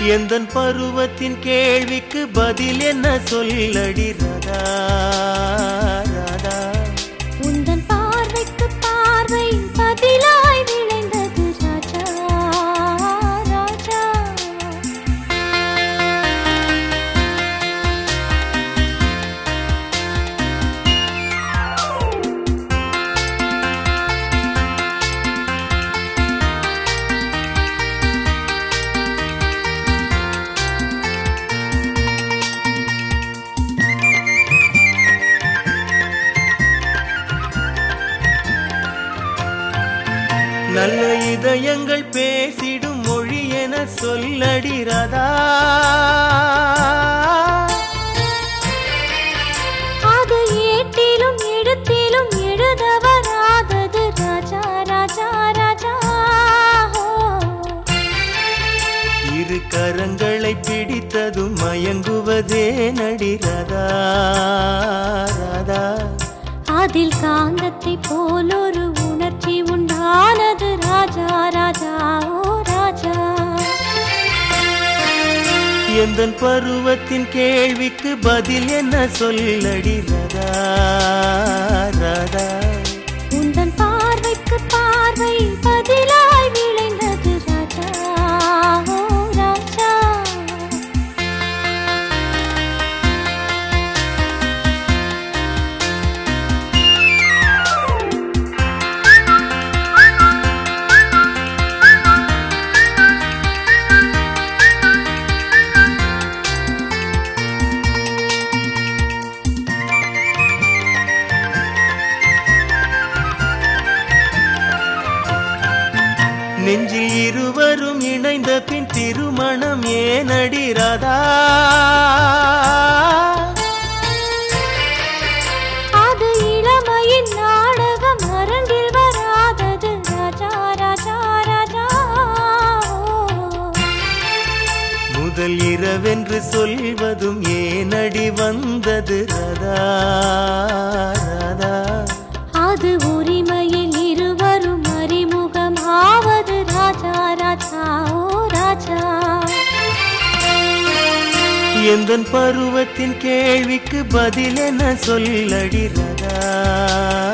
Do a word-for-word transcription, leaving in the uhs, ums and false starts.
எந்தன் பருவத்தின் கேள்விக்கு பதில் என்ன சொல்லடி ராதா ராதா. உந்தன் பார்வைக்கு பார்வை பதிலாய் விளைந்தது ராஜா ராஜா. நல்ல இதயங்கள் பேசிடும் மொழி என சொல்லடி ராதா. அது ஏட்டிலும் எழுத்திலும் எழுத வராதது ராஜா ராஜா ராஜா. இரு கரங்களை பிடித்ததும் மயங்குவதே நடி ராதா ராதா. அதில் காந்தத்தை போல் ஒரு உணர்ச்சி உண்டானது ராஜா ராஜா ஓ ராஜா. எந்தன் பருவத்தின் கேள்விக்கு பதில் என்ன சொல்லடி ராதா ராதா. உந்தன் பார்வைக்கு பார்வை பதிலாய் விளைந்தது ராஜா ஓ ராஜா. நெஞ்சில் இருவரும் இணைந்த பின் திருமணம் ஏனடி ராதா. அது இளமையின் நாடகம் அரங்கில் வராதது ராஜா ராஜா ராஜா. முதல் இரவென்று சொல்வதும் ஏனடி வந்தது ராதா ராதா. அது உரிமையில் இருவரும் அறிமுகமாவது ராஜா ராஜா ஓ ராஜா. எந்தன் பருவத்தின் கேள்விக்கு பதில் என்ன சொல்லடி ராதா.